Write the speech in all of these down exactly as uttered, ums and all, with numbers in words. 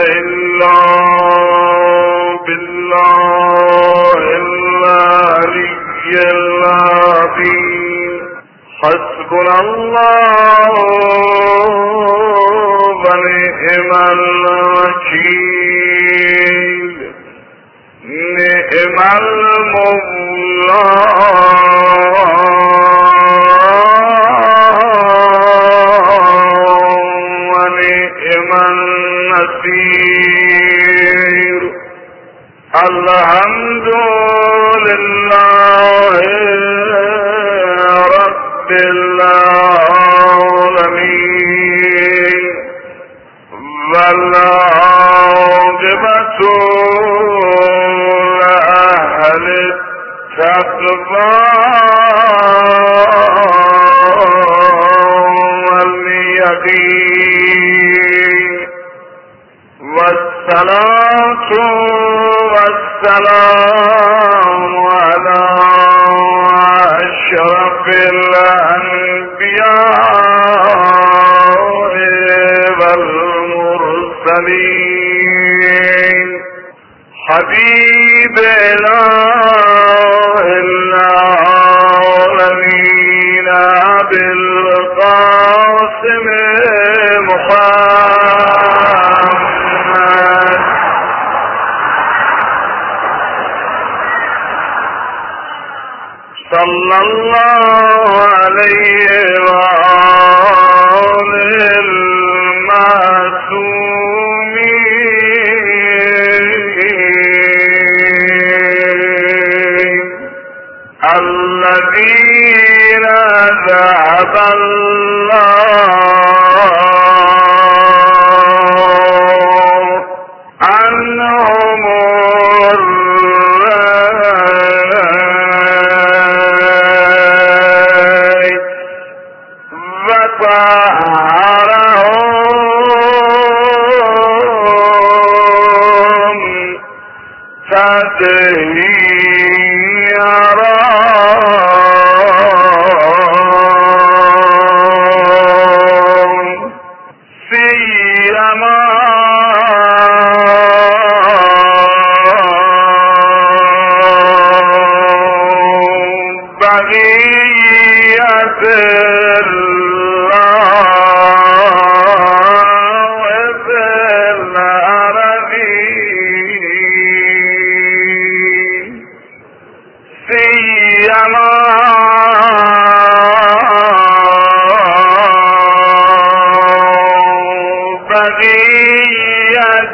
إلا بالله العلي العظيم حسبنا الله ونعم الوكيل نعم المولى ونعم النصير الحمد لله رب العالمين والعاقبة لأهل التقوى واليقين والصلاة والسلام على أشرف الأنبياء والمرسلين حبيب إله العالمين أبي القاسم محمد صلى الله عليه وآله المعصومين الذين ذهب الله عنهم الريب وطهرهم تطهيرا سيما بقية الله في الأرضين سيما بقية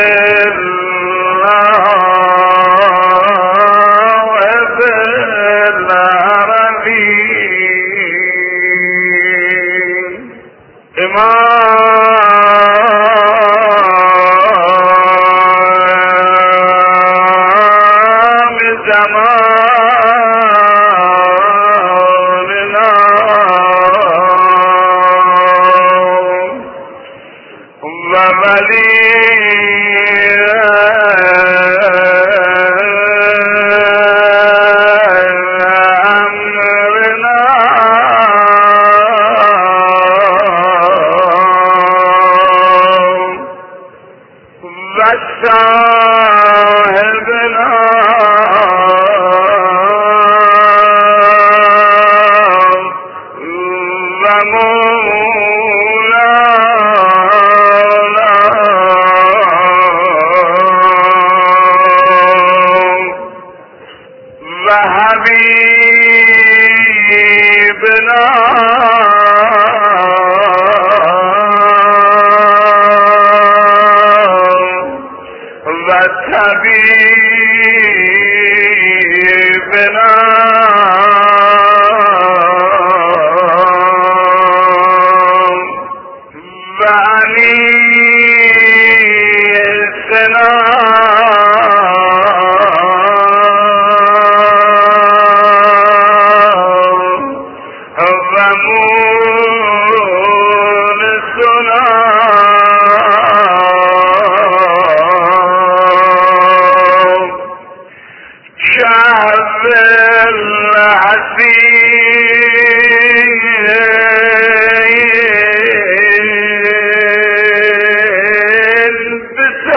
الله في الأرضين إمام زماننا وولي أمرنا وصاحبنا وحبيبنا وطبيبنا وأنيسنا ومونسنا شعب العسير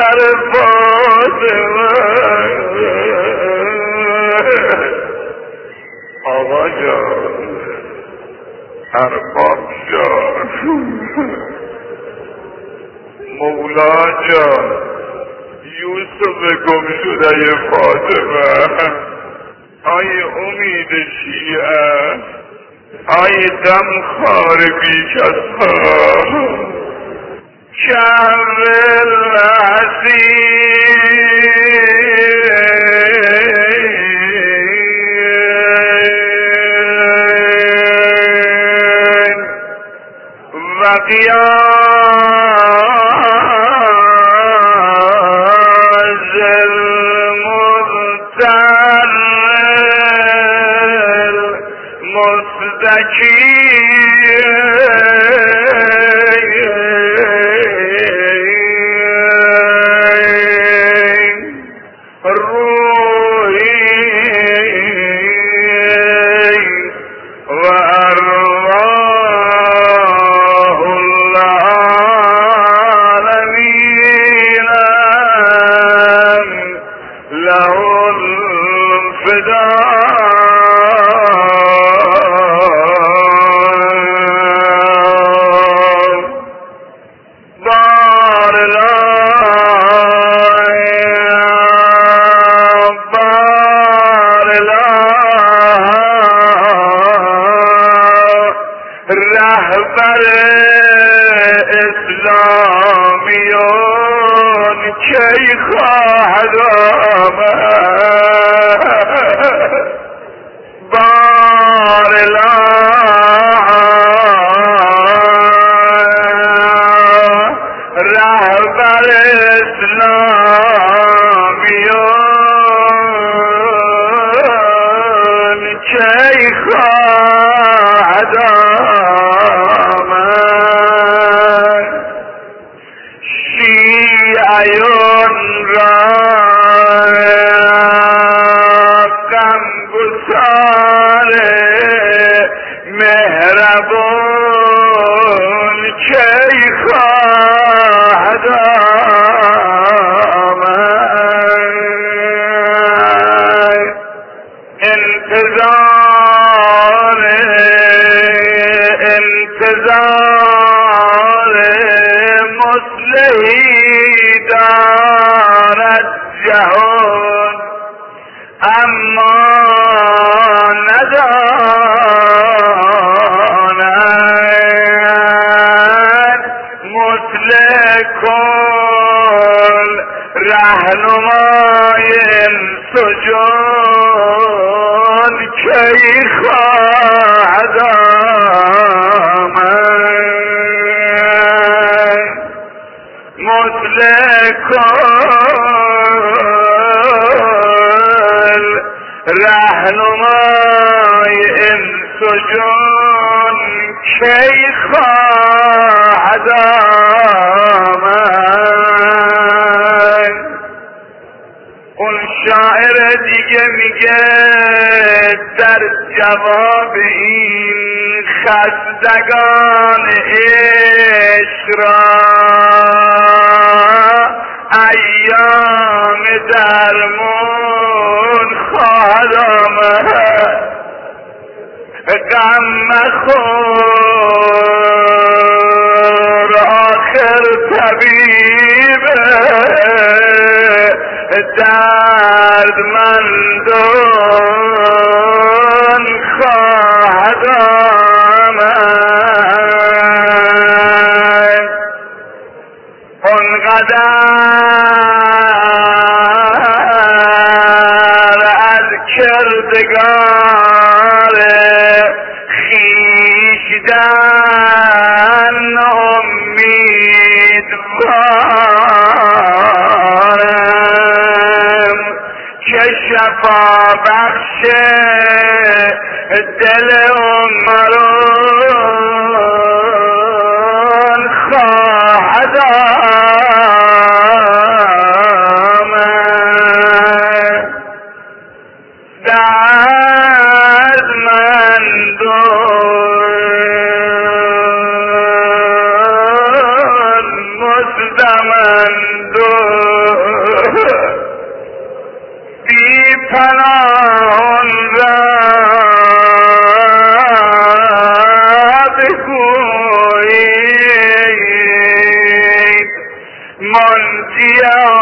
ارباب جان، مولا جان، یوسف گم شده فاطمه، آی امید شیعه، آی دم خار بیش از ها، شهر العزیز و قیاز المضطر المستکی رهبر اسلامیون کی خواهد آمد بار رهبر اسلامیون کی خواهد شیعیون را غمگسار مهربان کی خواهد آمد انتظار انتظار مصلحی دارد جهان اما نداند مصلح کل رهنمای سجون کی خواهد آمد مصلح کل رهنمای انس و جان کی خواهد آمد. اون شاعر دیگه میگه در جواب این خستگان عشق را ایام درمون خواهد آمد. غم مخور آخر طبیب دردمندان خواهد آمد. اونقدر از کردگار خیشتن امیدوارم که شفا بخش دل عمران خواهد آمد. دردمندان مزدمندان بی پناهان را بگویید منجی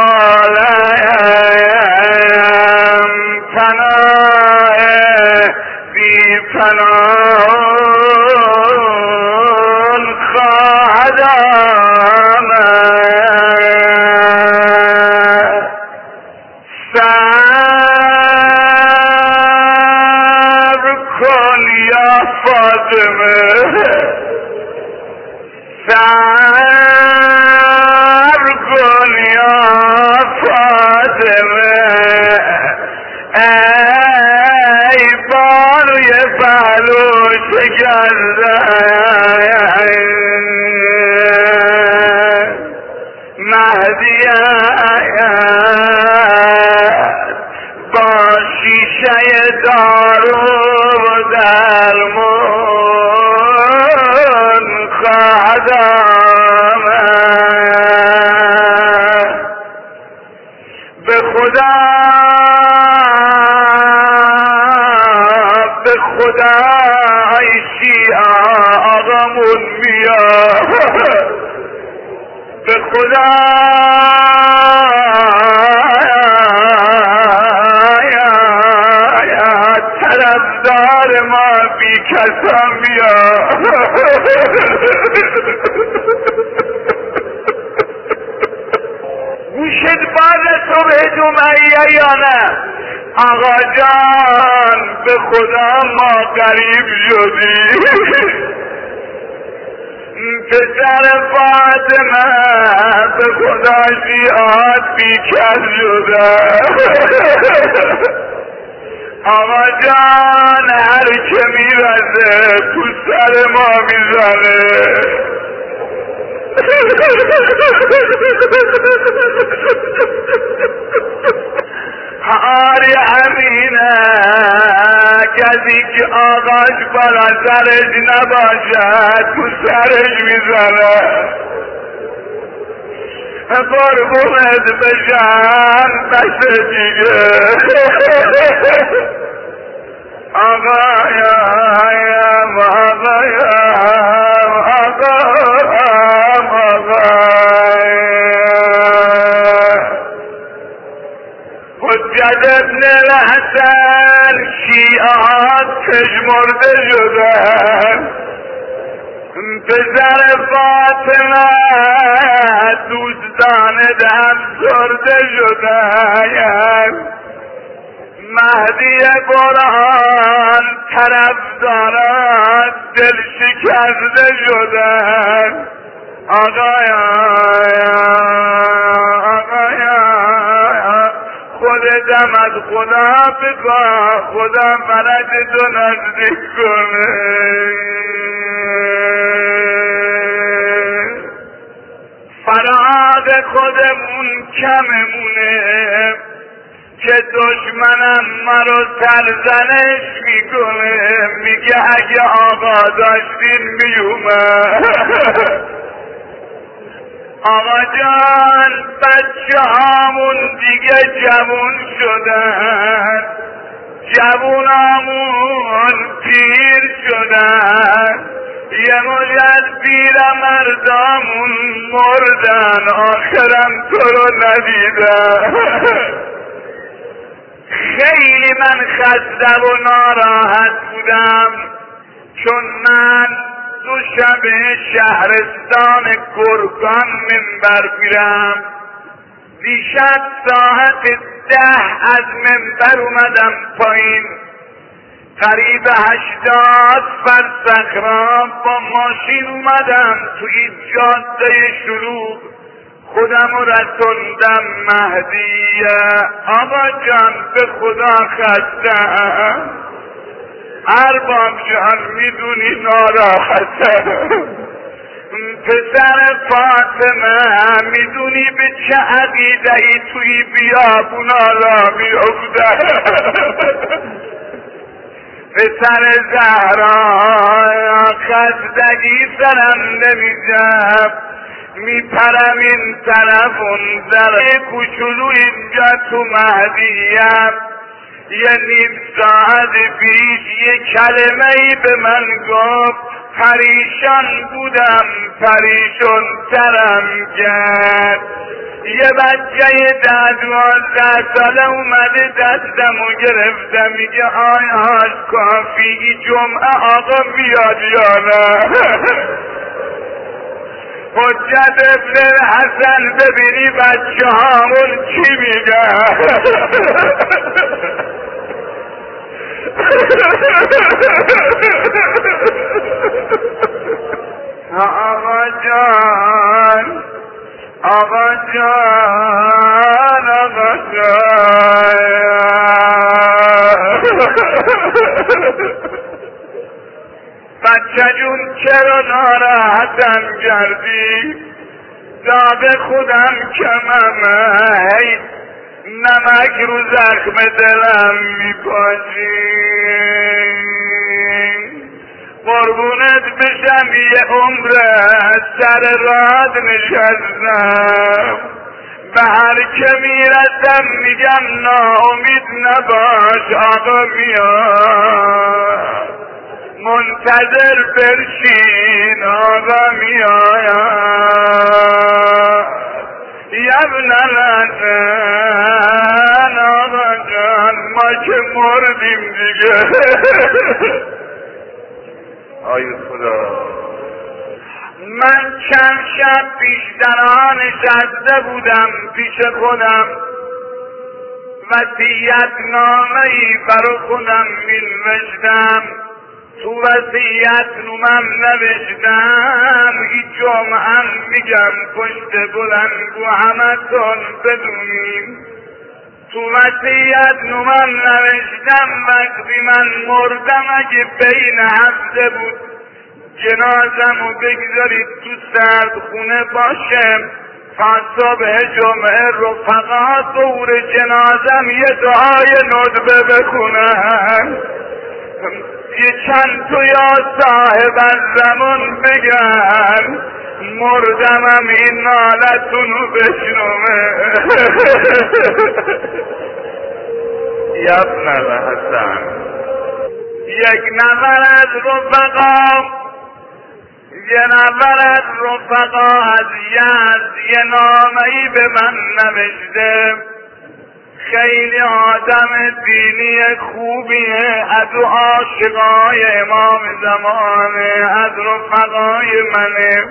عالم پناه بی پناهان خواهد آمد. صبر کن یا فاطمه، صبر کن یا فاطمه، ای بانوی پهلو شکسته. مهدی با شیشه دارو درمان خواهد آمد. به خدا به خدا ای شیعه آقامون بیاد، به خدا طرفدار ما بی کسان بیاد. گوشت باز صبح جمعه یا نه؟ آقا جان به خدا ما غریب شدیم، پسر فاطمه به خدا شیعات بیکر شده. آقا جان هر که میرسه تو سر ما میزنه. آری همینه کسی که آقاش بالا سرش نباشد تو سرش میزنه. قربونت بشن بس دیگه. آقایم آقایم آقایم آقایم. حجت ابن الحسن شیعات پژمرده شدن، پسر فاطمه دوستان افسرده شدن. مهدی برهان طرفداران دل شکسته شدن. آقایا آقایا خودتم از خدا بخواه، خدا فرج تو نزدیک کنه. فراغ خودمون کممونه که دشمنم مرا سرزنش میکنه، میگه اگه آقا داشتین میومد. آقا جان بچه هامون دیگه جوون شدن، جوونامون پیر شدن، یه مجد پیر مردامون مردن، آخرم تو رو ندیدن. خیلی من خسته و ناراحت بودم چون من دو شب شهرستان گرگان منبر میرم. دیشب ساعت ده از منبر اومدم پایین، قریب هشتاد فرسخ را با ماشین اومدم تو این جاده شلوغ، خودم رسوندم مهدیه. آقا جان به خدا خستم، ارباب جان میدونی ناراحتم، پسر فاطمه میدونی به چه عقیده ای توی بیابونا را میافتم. پسر زهرا خستگی سرم نمیجم، میپرم این طرف اون طرف. کوچولو اینجا تو مهدیم یه نیم ساعت پیش یه کلمه ای به من گفت، پریشان بودم پریشان ترم کرد. یه بچه ده دوازده ساله اومده دستمو گرفته میگه آی هاش کافی جمعه آقا بیاد یا نه؟ حجت ابن حسن ببینی بچه هامون چی میگه؟ آقا جان آقا جان آقا جان بچه جون چرا ناراحتم کردی؟ داغ خودم کمم هی نمک رو زخم دلم میپاشی. قربونت بشم یه عمر سر راه نشستم، به هر که میرسم میگم ناامید نباش آقا میاد، منتظر برشین آقا میاد. یبن الحسن آقا جان ما که مردیم دیگه. آی خدا من چند شب پیش در آن نشسته بودم پیش خودم، وصیت نامه‌ای برای خودم می‌نوشتم. تو وصیت نامم نوشتم هیچ جمعه میگم پشت بلند و همتون بدونیم. تو وصیت نامم نوشتم وقتی من مردم اگه بین هفته بود جنازمو بگذارید تو سرد خونه باشم تا صبح جمعه رفقا دور جنازم یه دعای ندبه بخونن، یه چند تو یا صاحب الزمان بگن مردمم این نالتونو بشنومه. یبن الحسن یک نفر از رفقا یه نفر از رفقا از یزد یه نامه‌ای به من نوشته. خیلی آدم دینی خوبیه، از عاشقای امام زمانه، از رفقای منه.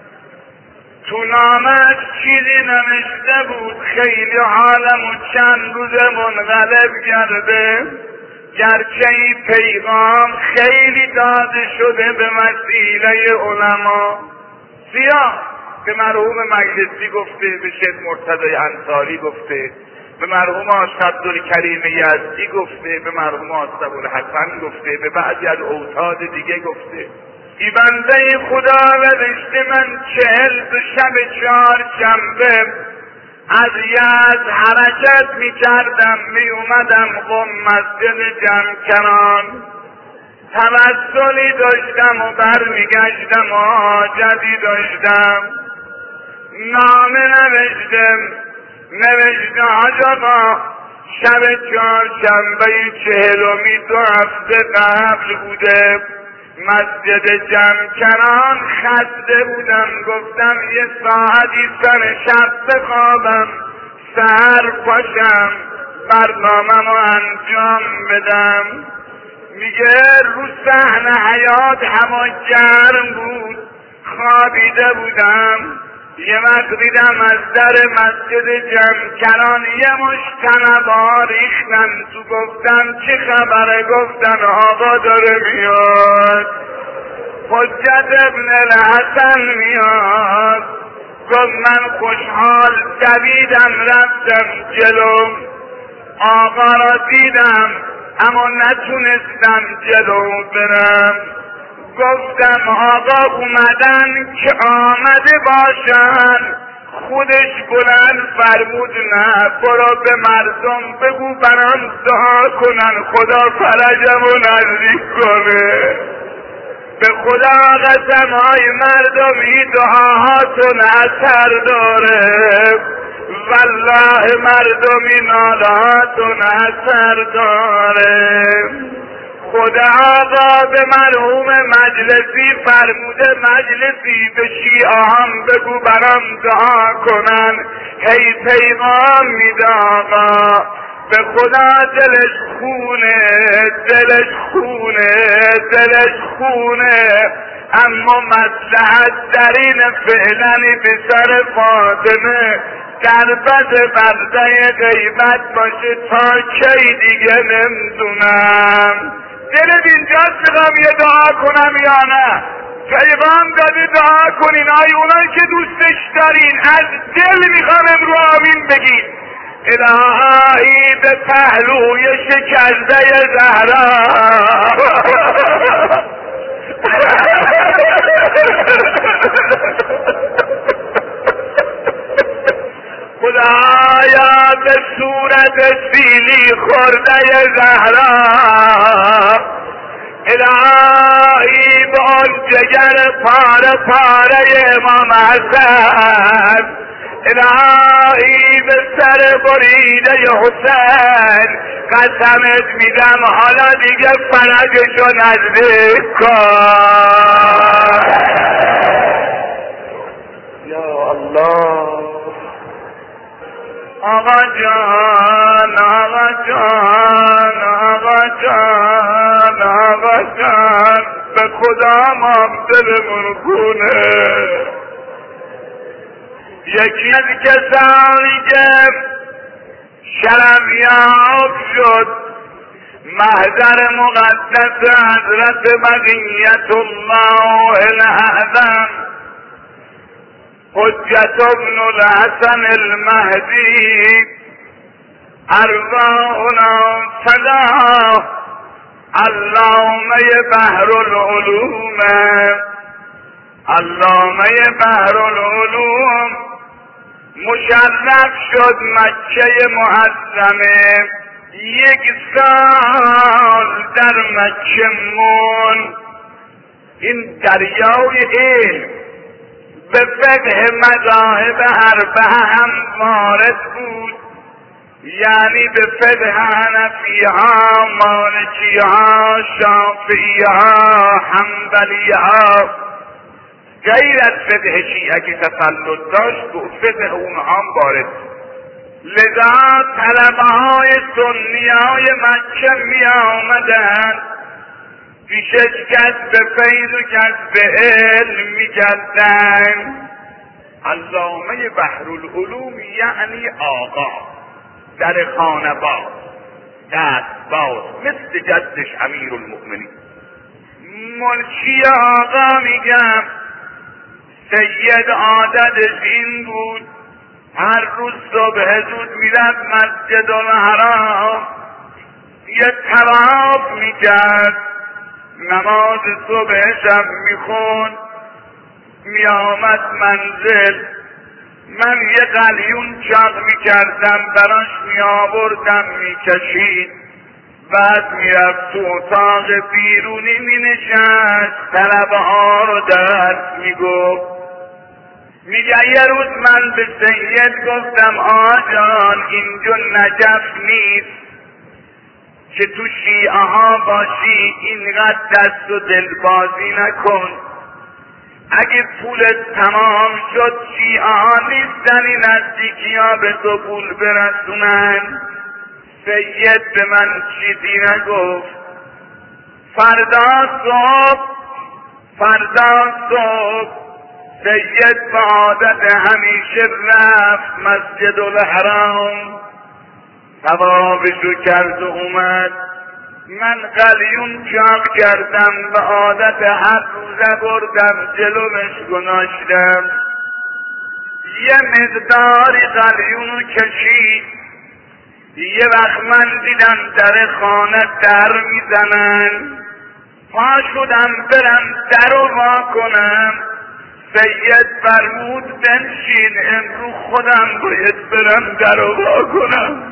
تو نامش چیزی نوشته بود خیلی حالمو چند روز منقلب کرده، گرچه این پیغام خیلی داده شده به وسیله علما. سیاه به مرحوم مجلسی گفته، به شیخ مرتضی انصاری گفته، به مرحوم آقا عبدالکریم یزدی گفته، به مرحوم آقا ابوالحسن گفته، به بعضی از اوتاد دیگه گفته. ای بنده خدا نوشته من چهل دو شب چهار شنبه از یزد حرکت می کردم می اومدم قم مسجد جمکنان، توسلی داشتم و بر می گشتم و حاجتی داشتم. نامه نوشتم نوشته حاج آقا شب چهارشنبه چهلمی دو هفته قبل بوده، مسجد جمکنان خسته بودم، گفتم یه ساعتی سر شب بخوابم سحر پاشم برنامه‌مو انجام بدم. میگه رو صحن حیات هوا گرم بود، خوابیده بودم. یه وقت دیدم از در مسجد جمکنان یه مش طلبا ریختن تو، گفتم چه خبره؟ گفتن آقا داره میاد، حجت ابن الحسن میاد. گفت من خوشحال دویدم رفتم جلو، آقا را دیدم اما نتونستم جلو برم. گفتم آقا اومدن که آمده باشن. خودش بلند فرمود نه برو به مردم بگو برام دعا کنن خدا فرجمو نزدیک کنه. به خدا قسم های مردم این دعاهاتون اثر داره، والله مردم این نالهاتون اثر داره. خدا آقا به مرحوم مجلسی فرموده مجلسی به شیعه هم بگو برام دعا کنن. هی پیغام میده آقا به خدا دلش خونه دلش خونه دلش خونه، اما مصلحت در این فعلا به سر فاطمه در بد برده غیبت باشه تا کی دیگه نمیدونم. دلت اینجاست میخوام یه دعا کنم یا نه؟ پیغام داده دعا کنین، آی اونایی که دوستش دارین از دل میخوام امرو آمین بگین. الهی به پهلوی شکسته زهرا خدایا به صورت سیلی خورده زهرا، الهی به آن جگر پاره پاره امام حسن، الهی به سر بریده حسین قسمت میدم حالا دیگه فرجشو نزدیک کن. یا الله آقا جان آقا جان آقا جان آقا جان به خدا ما دلمون خونه. یکی از کسانی که شرفیاب شد محضر مقدس حضرت بقیت الله الاعظم حجت ابن الحسن المهدی ارواحنا فدا علامه بحر العلوم علامه بحر العلوم مشرف شد مکه معظمه. یک سال در مکه مون. این دریای علم به فقه مذاهب اربعه هم وارد بود، یعنی به فقه حنفی ها، مالکی ها، شافعی ها، حنبلی ها، غیر از فقه شیعه که تسلط داشت به فقه اونها هم وارد. لذا طلبه های سنی های مکه می آمدن پیشش کسب فیض و کسب علم می کردن. علامه بحر العلوم یعنی آقا در خانه باز دست باز مثل جدش امیر المؤمنین. ملکی آقا میگم سید عادتش این بود هر روز صبح زود میرفت مسجد الحرام یه طواف میکرد، نماز صبح شب میخوند، میآمد منزل، من یه قلیون چاق میکردم براش میآوردم میکشید، بعد میرفت تو اتاق بیرونی مینشست طلبه ها رو درس میگفت. میگه یه روز من به سید گفتم آجان اینجا نجف نیست که تو شیعه ها باشی، اینقدر دست و دلبازی نکن، اگه پولت تمام شد شیعه ها نیستن این نزدیکی ها به تو پول برسونن. سید به من چیزی نگفت. فردا صبح فردا صبح سید به عادت همیشه رفت مسجد الحرام، طوافشو کرد و اومد. من قلیون چاق کردم به عادت هر روزه بردم جلومش گناشتم، یه مقداری قلیونو کشید. یه وقت من دیدم در خانه در میزنن، پا شدم برم در رو وا کنم. سید فرمود بنشین امرو خودم باید برم در رو وا کنم.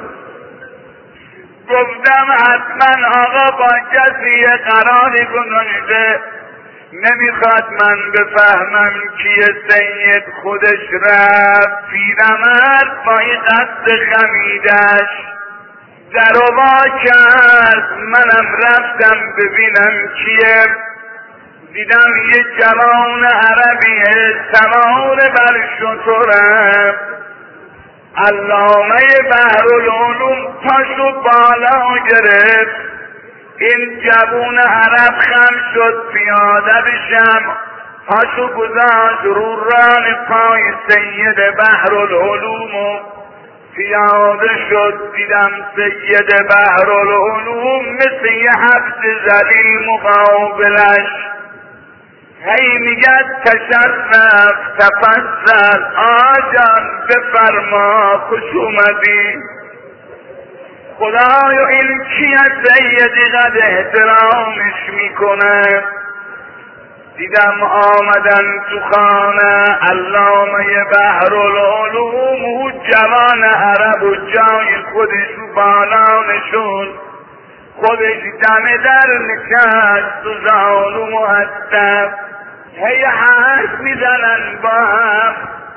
گفتم حتما آقا با کسی یه قراری گذاشته، نمیخواد من بفهمم کیه. سید خودش رفت پیرمرد با این قصد خمیدش در و وا کرد. منم رفتم ببینم کیه. دیدم یه جوان عربیه سوار بر شتره. علامه بحرالعلوم پاشو بالا گرفت. این جوان عرب خم شد پیاده بشم، پاشو گذاشت رو ران پای سید بحرالعلوم و پیاده شد. دیدم سید بحرالعلوم مثل یه حبس ذلیل مقابلش. هی میگه تشرف تفضل آجان بفرما خوش اومدی. خدایا این کیه سیدی قد احترامش میکنه. دیدم آمدن تو خانه علامه بحرالعلوم و جوان عرب و جای خودش رو بالا نشون، خودش دم در نشست و زانو مهدب. هی حرف میزنن با هم.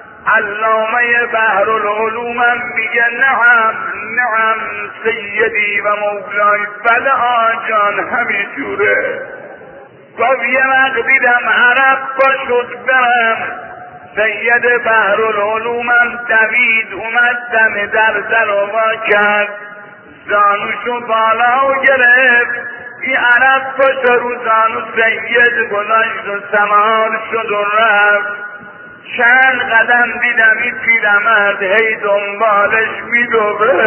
علامه بحرالعلوم هم میگه نعم نعم سیدی و مولای. بله آجان همینجوره. گفت یه وقت دیدم عرب باشد برم. سید بحرالعلوم هم دوید اومد دم در در و وا کرد، زانوشو بالا گرفت. این عرب پشت رو زانو سید گذاشت و سوار شد و رفت. چند قدم دیدم این پیرمرد هی دنبالش میدوه،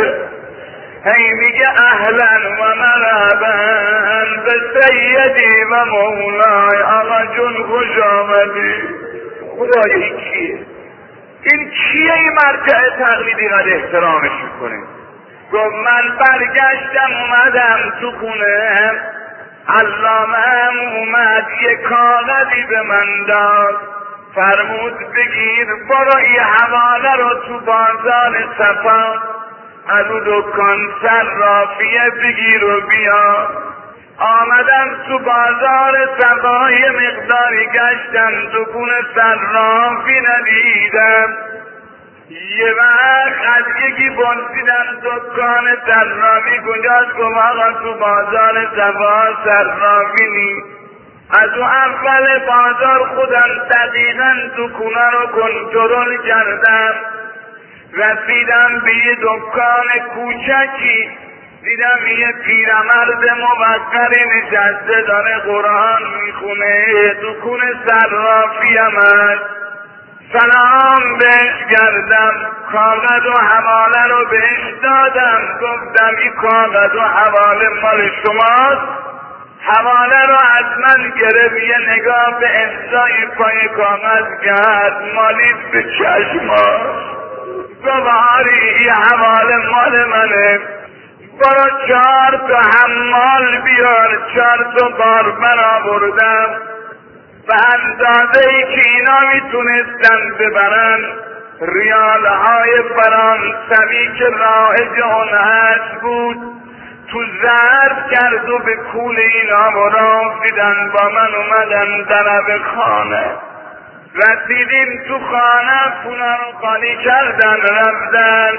هی میگه اهلا و مرحبا به سیدی و مولای. آقا جون خوش آمدی. خدای این کیه؟ این کیه این مرجع تقلیدی قد احترامش میکنه؟ گفت من برگشتم اومدم تو خونه. علامه هم اومد یه کاغذی به من داد، فرمود بگیر برو این حواله رو تو بازار صفا از اون دکان صرافیه بگیر و بیا. آمدم تو بازار صفا یه مقداری گشتم، دکون صرافی ندیدم. یه وقت از یکی پرسیدم دکان صرافی کجاست؟ گفت آقا تو بازار صفا صرافی نیست. از اون اول بازار خودم دقیقا دکونه رو کنترل کردم. رسیدم به یه دکان کوچکی، دیدم یه پیرمرد موقری نشسته داره قرآن میخونه. دکون صرافی هم هست. سلام بهش کردم، کاغذ و حواله رو بهش دادم. گفتم این کاغذ و حواله مال شماست؟ حواله رو از من گرفت، یه نگاه به امضای پای کاغذ کرد، مالی به چشماش. گفت آری این حواله مال منه، برو چهار تا حمال بیار. چهار تا باربر آوردم به اندازه ای که اینا میتونستن ببرن. ریال های فرانسوی که رایج اون هست بود تو ظرف کرد و به کول اینا برام دیدن. با من اومدن درب خانه. رسیدیم تو خانه، خونه رو خالی کردن رفتن.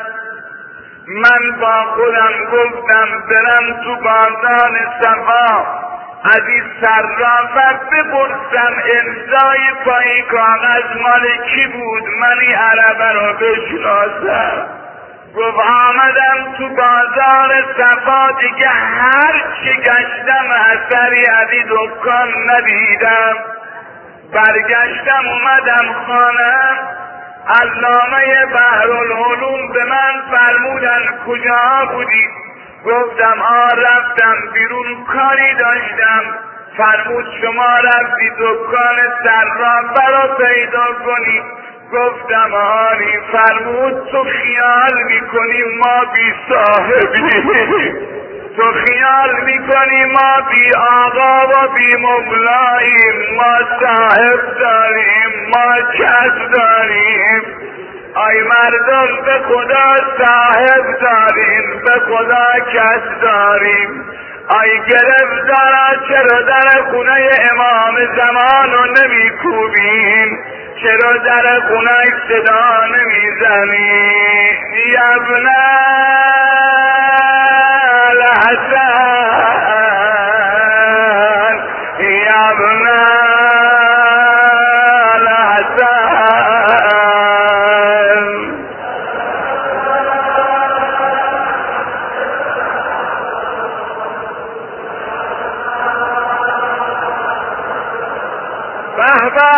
من با خودم گفتم برم تو بازار صفا از این صرافت بپرسم امضای پای کاغذ مال کی بود، من این عربه رو بشناسم. گفت آمدم تو بازار صفا دیگه هر چی گشتم اثری از این دکان ندیدم. برگشتم اومدم خانه. علامه بحرالعلوم به من فرمودن کجا بودی؟ گفتم آ رفتم بیرون کاری داشتم. فرمود شما رفتی دکان صرافه رو پیدا کنی. گفتم آری. فرمود تو خیال میکنی ما بی صاحبی، تو خیال میکنی ما بی آقا و بی مولاییم، ما صاحب داریم، ما کس داریم. آی مردم به خدا صاحب داریم، به خدا کس داریم. آی گرفتارا چرا در خونه امام زمان رو نمی کوبیم؟ چرا در خونه صدا نمی زنی؟ یبنه الحسن يا ابن الحسن. بهبه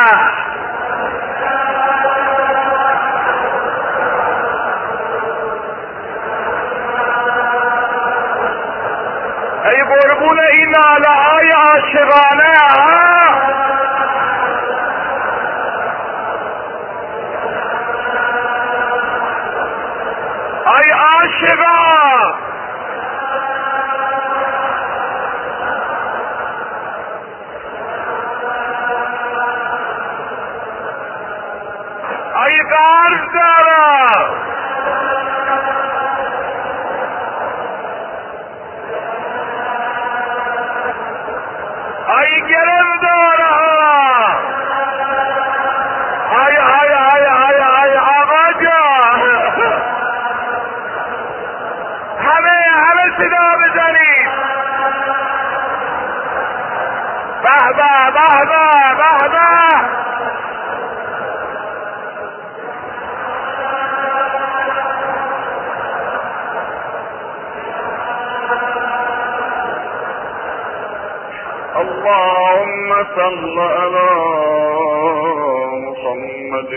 ای قربون این ناله های عاشقانه ها. ای عاشقا ای قرض دارا ای گرفتاره ها. های های های های های آقا جان همه همه صدا بزنید. به به به به به به. اللهم صل على محمد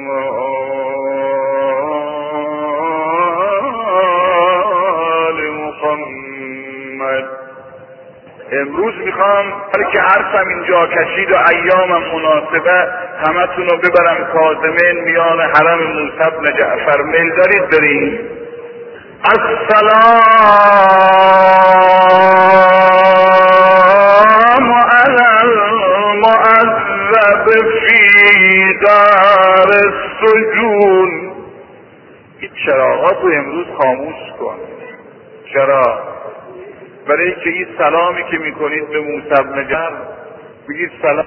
وآل محمد. امروز میخوام که حرفم اینجا کشید و ایامم مناسبه همتون رو ببرم کاظمین میان حرم موسی بن جعفر. میل دارید بریم؟ السلام علی المعذب فی دار السجون. این چراغات رو امروز خاموش کن. چرا؟ برای اینکه این سلامی که میکنید به موسی بن جعفر بگید سلام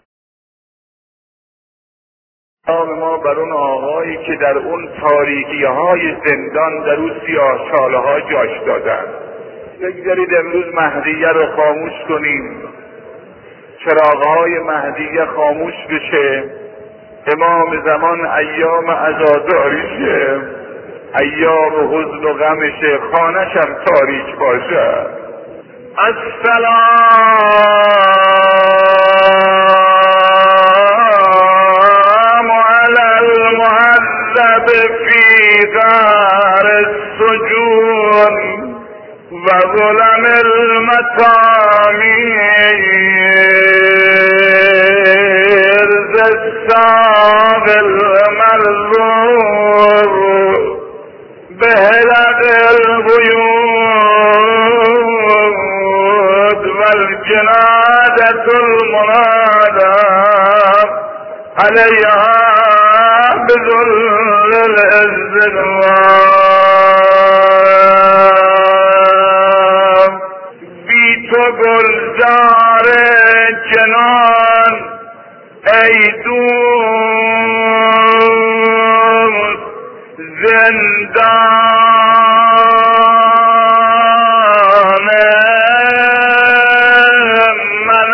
ما بر اون آقایی که در اون تاریکی های زندان در اون سیاه چاله ها جاش دادن. بگذارید امروز مهدیه رو خاموش کنیم، چراغهای مهدیه خاموش بشه، امام زمان ایام عزاداریشه، ایام حزن و غمشه، خانه‌شم تاریک باشه. السلام علی المعذب فی دار السجون و ظلم المطامیر ز الساق المرزور بهلق الغیود و الجنادة المنادى علیها بذل الازدوام. بی تو گلزار جنان ای دوست زندان من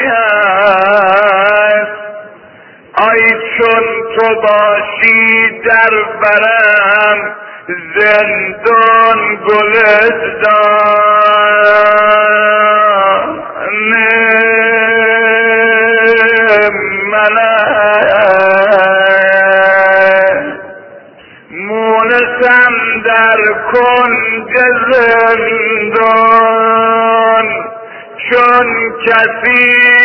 است. ای چون تو باشی در برم زندان گلستان من است. مونسم در کنج زندان چون کسی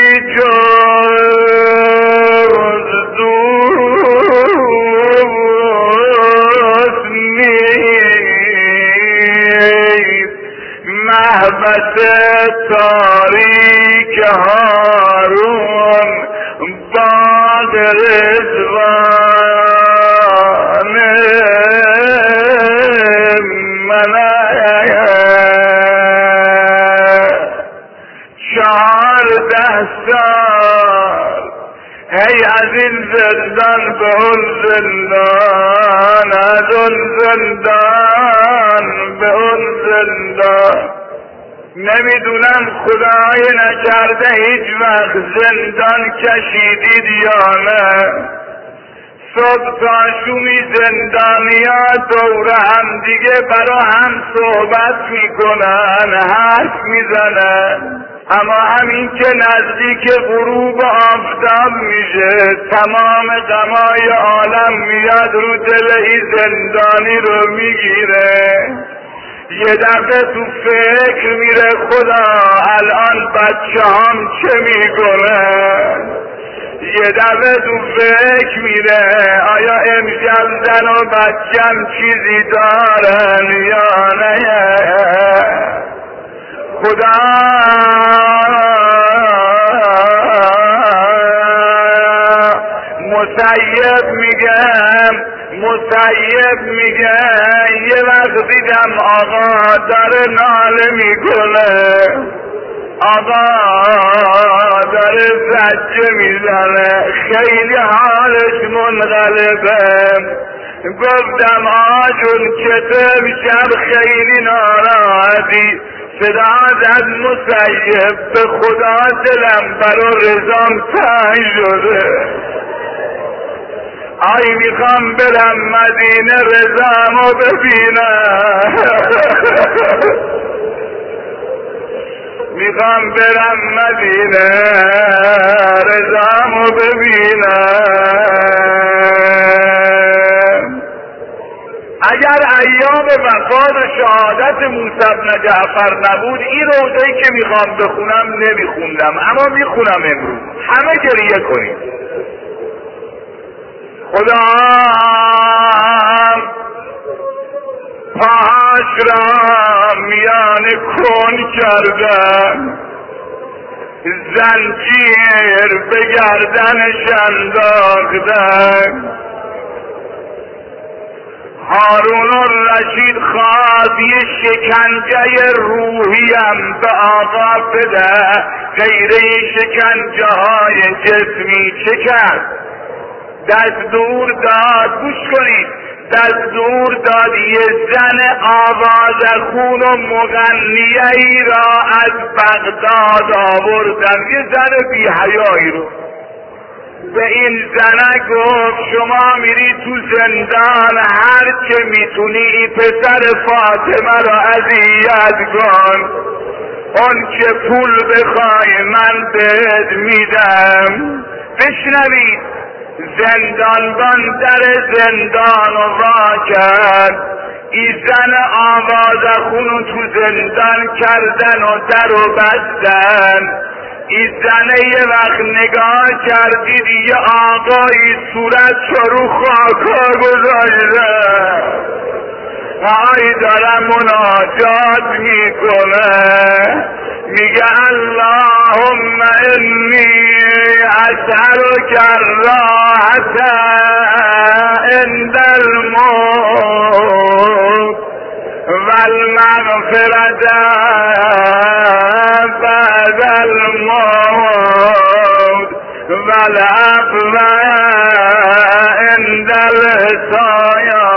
جز دوست نیست. محبت تاریک هارون باد رضوان من چهارده سال هی از این زندان به اون زندان، از اون زندان به اون زندان. نمیدونم خدای نکرده هیچ وقت زندان کشیدید یا نه. صبح تا شومی زندانیا دور هم دیگه برا هم صحبت میکنن، حرف میزنن، اما همین که نزدیک غروب آفتاب میشه تمام غمای عالم میاد رو دل این زندانی رو میگیره. یه دفعه تو فکر میره خدا الان بچه هم چه میکنن. یه دفعه تو فکر میره آیا امشب زن و بچم چیزی دارن یا نه. خدا مسیب میگم مسیب میگه یه وقت دیدم آقا داره ناله میکنه، آقا داره زجه میزنه، خیلی حالش منقلبه. گفتم آجون چطور شب خیلی ناراحتی؟ صدا زد مسیب به خدا دلم برا رضام تنگ شده، آی میخوام برم مدینه رضامو ببینم، میخوام برم مدینه رضامو ببینم. اگر ایام وفات و شهادت موسی بن جعفر نبود این روزه‌ای که میخوام بخونم نمیخوندم، اما میخونم امروز. همه گریه کنید. خدا پاهاش را میان کن کردن، زنجیر به گردنش انداختن. هارون الرشید خواست یه شکنجه روحیم به آقا بده، غیره شکنجه های جسمی چه کرد؟ دستور داد، گوش کنید، دستور داد یه زن آوازخون و مغنیه ای را از بغداد آوردن، یه زن بی حیایی رو. به این زنه گفت شما میری تو زندان، هر که میتونی ای پسر فاطمه را اذیت کن، اون که پول بخوای من بهت میدم. بشنوید، زندانبان در زندان و وا کرد، ای زن آوازخونو تو زندان کردن و در و بستن. ای زنه یه وقت نگاه کردید یه آقایی صورت رو خاکا گذاشته، آی دارم مناجات میکنه، میگه اللهم انی اسألک الراحة عند الموت والمغفرة بعد الموت والعفو عند الحساب.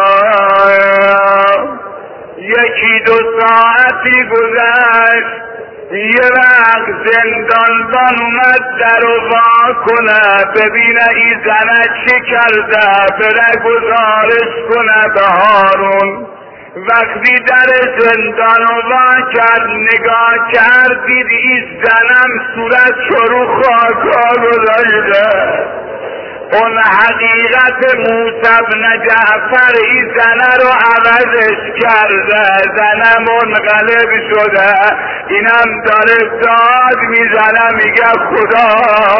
یکی دو ساعتی گذشت، یه وقت زندانبان اومد در و وا کنه ببینه این زنه چه کرده، بره گزارش کنه به هارون. وقتی در زندان و وا کرد نگاه کرد دید این زنم صورت رو خاکا گذاشته. اون حقیقت موسی بن جعفر این زنه رو عوضش کرده، زنه منقلب شده. اینم داره داد میزنه میگه خدا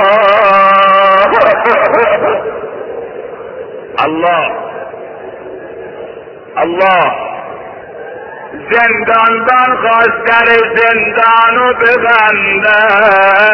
الله الله. زندانبان خواست در زندانو ببنده،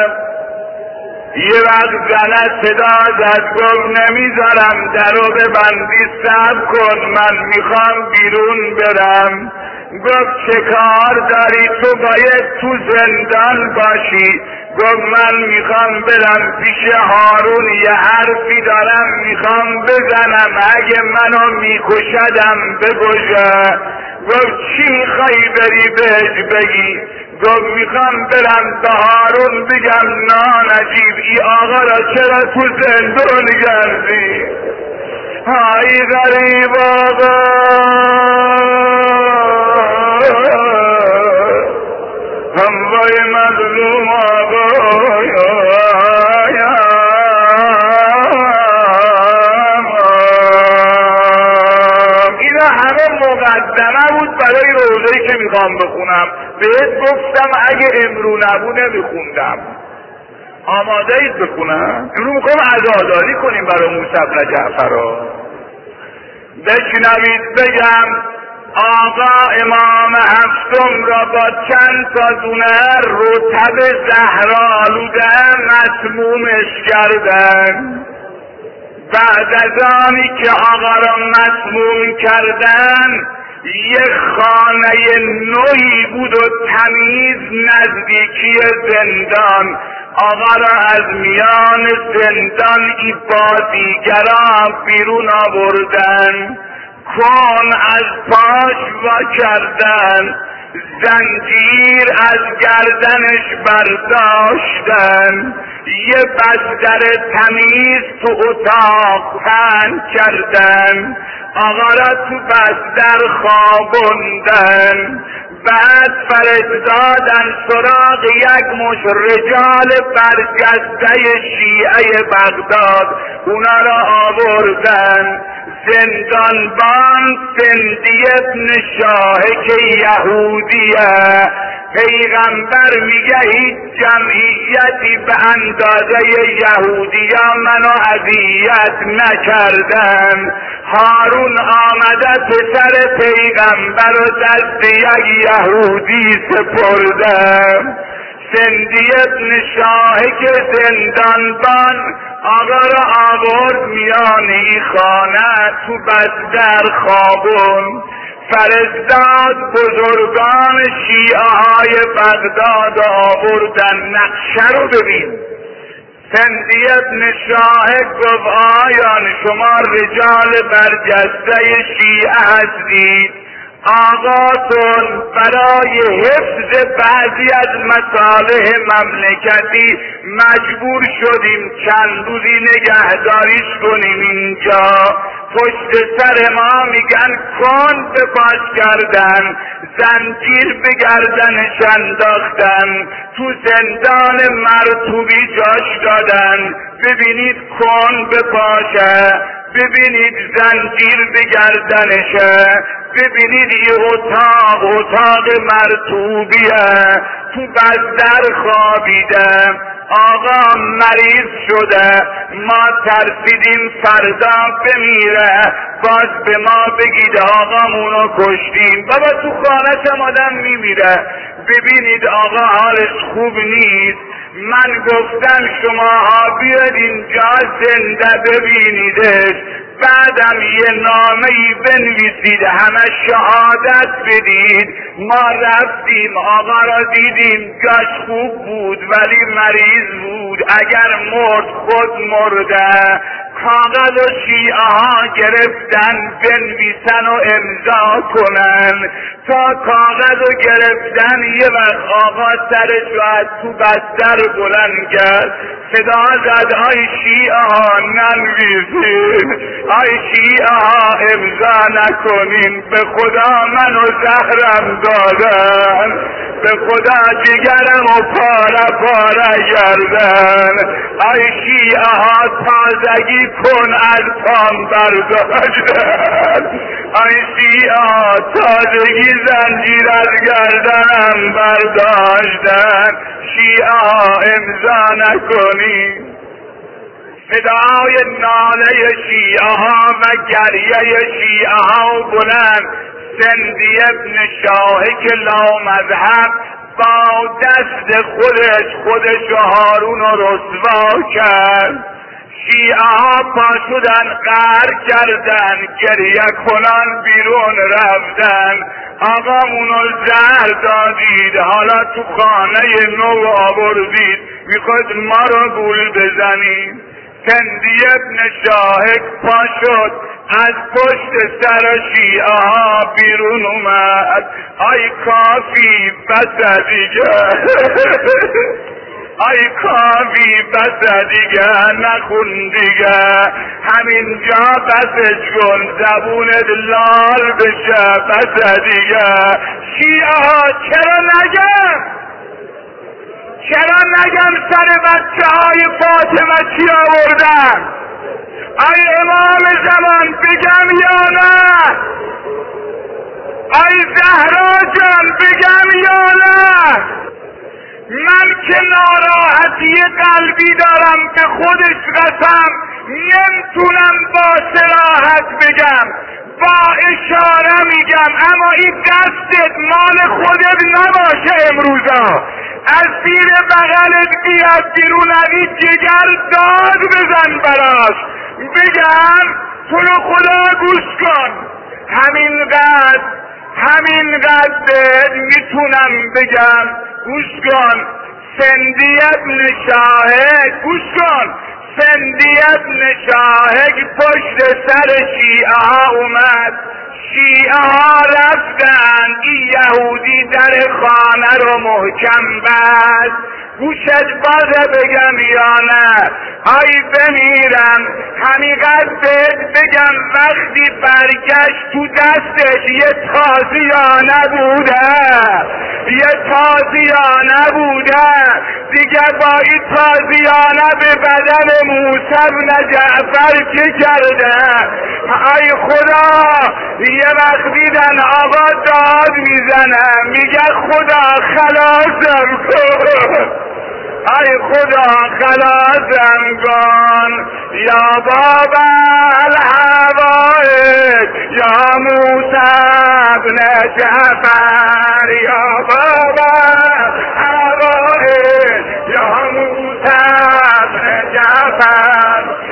یه وقت زنه صدا زد گفت نمیذارم درو ببندی، صبر کن من میخوام بیرون برم. گفت چه کار داری؟ تو باید تو زندان باشی. گفت من میخوام برم پیش هارون، یه حرفی دارم میخوام بزنم، اگه منو میکشدم بکشه. گفت چی میخوایی بری بهش بگی؟ گفت میخوام برم به هارون بگم نه نجیب ای آقا را چرا تو زندون گردی؟ های غریب آقا هموای مظلوم آقا اینا همه مقدمه بود برای روزه‌ای که میخوام بخونم. بهت گفتم اگه امرو نبود نمیخوندم. آماده اید بخونم؟ امرو میخوام عزاداری کنیم برای موسی بن جعفر. بشنوید بگم آقا امام هفتم را با چند تا دونه رطب زهرآلوده مسمومش کردن. بعد از آنی که آقا را مسموم کردن یک خانه نوعی بود و تمیز نزدیکی زندان. آقا را از میان زندان ای بازیگران بیرون آوردن، کن از پاش وا کردن، زنجیر از گردنش برداشتن، یه بستر تمیز تو اتاق پهن کردن، آقا را تو بستر خوابوندن. بعد فرستادن سراغ یک مش رجال برجسته شیعه بغداد، اونا را آوردن زندانبان. سندی ابن شاه که یهودیه، پیغمبر میگه هیچ جمعیتی به اندازه یهودیان منو اذیت نکردن. هارون آمده پسر پیغمبر و دست یک یهودی سپردم. سندی ابن شاه که زندانبان آقا را آورد میان ای خانه تو بستر خوابون. فرستاد بزرگان شیعه های بغداد آوردن. نقشه رو ببین. سندی ابن شاه گفت آیان شما رجال برجسته شیعه هستید، آقاتون برای حفظ بعضی از مصالح مملکتی مجبور شدیم چند روزی نگهداریش کنیم اینجا. پشت سر ما میگن کن به پاش کردن، زنجیر به گردنش انداختن، تو زندان مرطوبی جاش دادن. ببینید کن به پاشه، ببینید زنجیر به گردنشه، ببینید یه اتاق اتاق مرطوبیه، تو بستر خوابیده. آقا مریض شده، ما ترسیدیم فردا بمیره، باز به ما بگید آقامونو کشتیم. بابا تو خانه هم آدم میمیره. ببینید آقا حالش خوب نیست. من گفتم شماها بیاد اینجا زنده ببینیدش، بعدم یه نامه‌ای بنویسید، همه شهادت بدید. ما رفتیم آقا را دیدیم، جاش خوب بود ولی مریض بود، اگر مرد خود مرده. کاغذ و شیعه ها گرفتن بنویسن و امضا کنن. تا کاغذ و گرفتن یه وقت آقا سرش رو از تو بستر بلند کرد، صدا زد آی شیعه ها ننویسین، آی شیعه ها امضا نکنین، به خدا منو زهرم دادن، به خدا جگرم و پاره پاره گردن. آی شیعه ها تازگی کن از پام برداشتن، آی شیعه ها تازگی زنجیر از گردنم برداشتن. شیعه ها امضا نکنی. صدای ناله شیعه ها و گریه شیعه ها بلند. سندی ابن شاه که لامذهب با دست خودش خودش و هارون رو رسوا کرد. شیعه ها پا شدن قهر کردن، گریه کنان بیرون رفتن. آقامونو زهر دادید، حالا تو خانه نو آوردید، میخواید ما رو گول بزنید. سندی ابن شاهک پا شد از پشت سر شیعه ها بیرون اومد. آی کافی بس دیگه، آی کافی بس دیگه، نخون دیگه، همینجا بسش کن، زبونت لال بشه، بس دیگه. شیعه ها چرا نگم؟ چرا نگم سر بچه های فاطمه چی آوردن؟ ای امام زمان بگم یا نه؟ ای زهرا جان بگم یا نه؟ من که ناراحتی قلبی دارم به خودش قسم نمیتونم با صراحت بگم، با اشاره میگم، اما این دستت مال خودت نباشه. امروزا از زیر بغلت بیاد بیرون، این جگر داد بزن براش، بگم تو رو خدا گوش کن، همینقدر همینقدر میتونم بگم. گوش کن، سندی ابن شاهد، گوش کن، سندی ابن شاهد پشت سر شیعه ها اومد. شیعه ها رفتن، این یهودی در خانه رو محکم بست. گوشت بازه بگم یا نه؟ آی بمیرم، همینقدر بگم وقتی برگشت تو دستش یه تازیانه بوده، یه تازیانه بوده دیگه. با این تازیانه به بدن موسی بن جعفر چه کرده؟ ای خدا، یه وقت دیدن آقا داد میزنه، میگه خدا خلاصم کن، ای خدا خلاصم کن، یا بابا الحوائج یا موسی بن جعفر، یا بابا الحوائج یا موسی بن جعفر.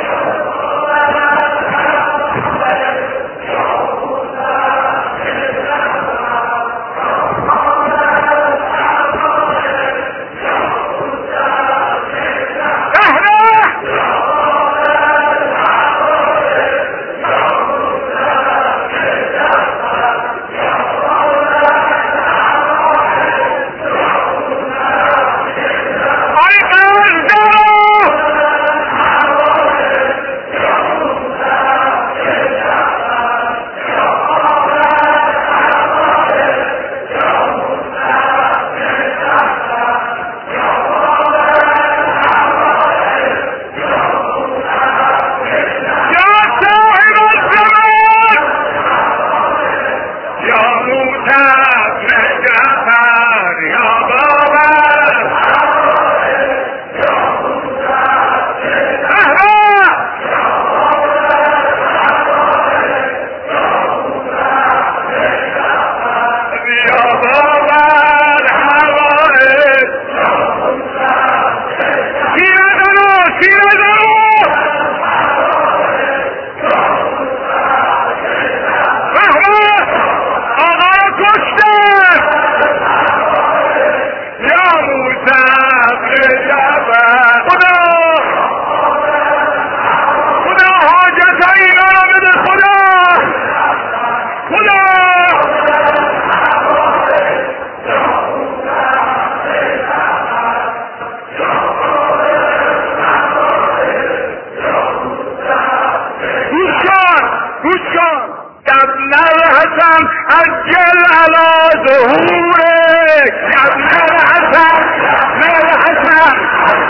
عجل على ظهورك يا ابن الحسن، ابن الحسن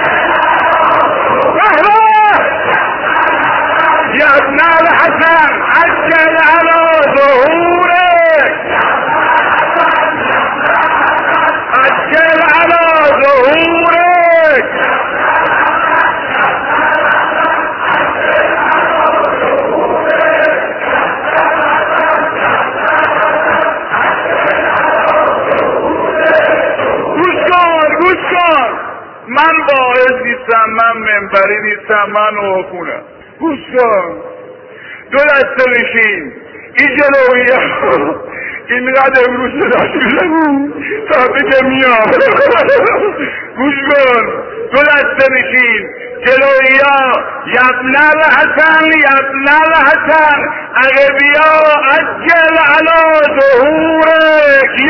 يا ابن الحسن، عجل على ظهورك، عجل على ظهورك. من باعث نیستم، من منبری نیستم، من حکومه. گوش کن، دو دسته بشین، این جلویه اینقدر امروز صداش میزنی تا بگه میام. گوش کن، دو دسته بشین، جلویا یبن الحسن یبن الحسن اگه بیا عجل علا ظهورک